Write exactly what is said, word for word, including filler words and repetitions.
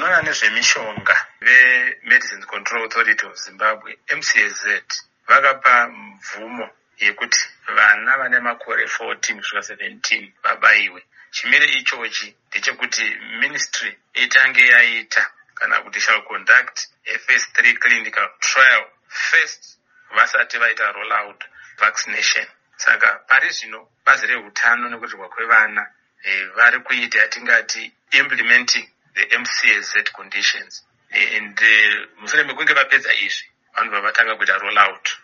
vanoona nezvemishonga veMedicines Control Authority of Zimbabwe, M C A Z, vakapa mvumo yekuti vana vane makore fourteen kusvika seventeen vabaiwe. Chimire ichochi ndechekuti ministry itange yaita kana kuti shall conduct a phase three clinical trial first vasati vaita roll out vaccination. Saka pari zvino bazi rehutano nekutirwa kwevana eh, vari kuita yatingati implementing the M C A Z conditions, and uh, mushure mekunge vapedza izvi vanhu vavatanga kuita roll out